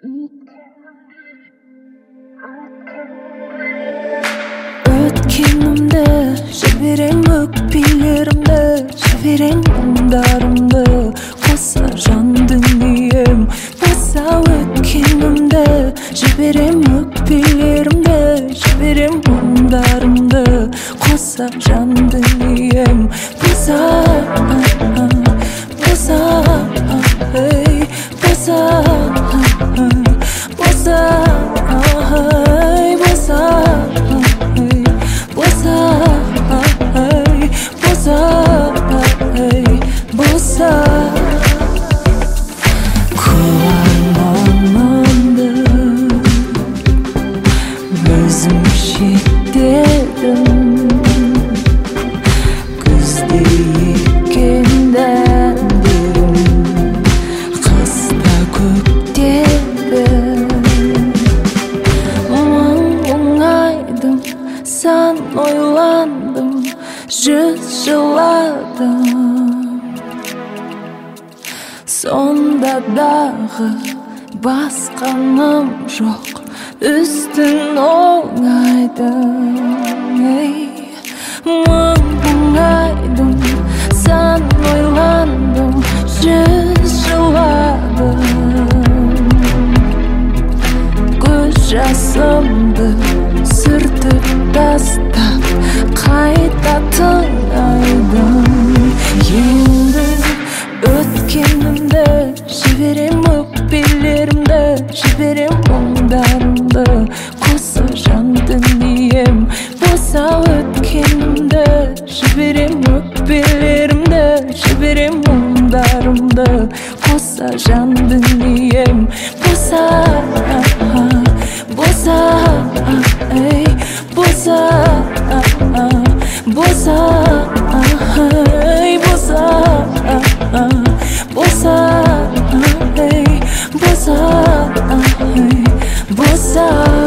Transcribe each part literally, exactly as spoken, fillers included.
Өткенімді жіберем өкпелерімді, жіберем мұңдарымды, қоса жан дүнием болса. Өткенімді жіберем өкпелерімді, жіберем мұңдарымды, қоса жан дүнием болса. Болса, ей, болса, болса, ей, болса, ей, болса, ей, болса, ей, болса. Құлағанымды өзім шеттедім, күзде еккен дәндерім қыста көктеді. Мұңайдым, сан ойландым, жүз жыладым, сонда дағы басқаным жоқ, үстін оңайды. Мұңайдым, сан ойландым, жүз жыладым, көз жасымды сүртіп тастап қайта тыңайдым. Енді өткенімді жіберем өкпелерімді, жіберем мұңдарымды, қоса жан дүнием болса. Өткенімді жіберем өкпелерімді, жіберем мұңдарымды, қоса жан дүнием болса. Болса, ей, болса, болса, ей, болса, болса, ей, болса, ей, болса.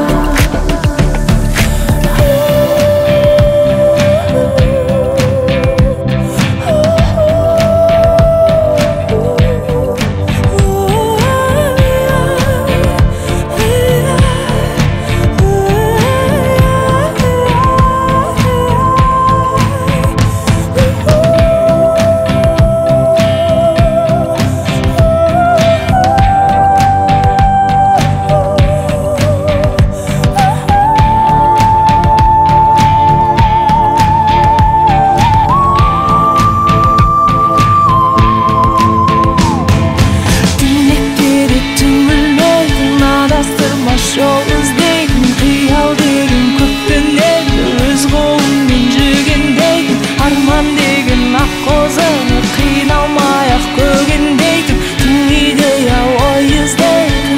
Жол іздейтін қиял деген көптен еді, өз қолыммен жүргендейтін арман деген ақ қозыны қиналмай-ақ көгендейтін дүниеде ой іздейтін.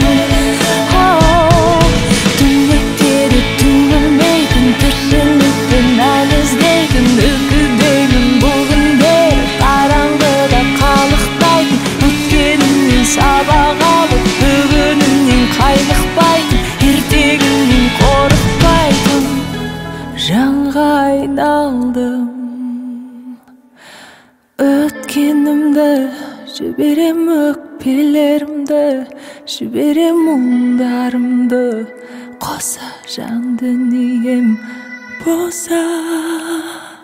Түнектері түңілмейтін, тіршіліктен ән іздейтін, үкідеймін бұл күндері қараңғыда қалықтайтын, өткенімнен сабақ алып бүгінімнен қаймықпайтын, ертегімнен қорықпайтын жанға айналдым. Өткенімді жіберем өкпелерімді, жіберем мұңдарымды, қоса жан дүнием болса.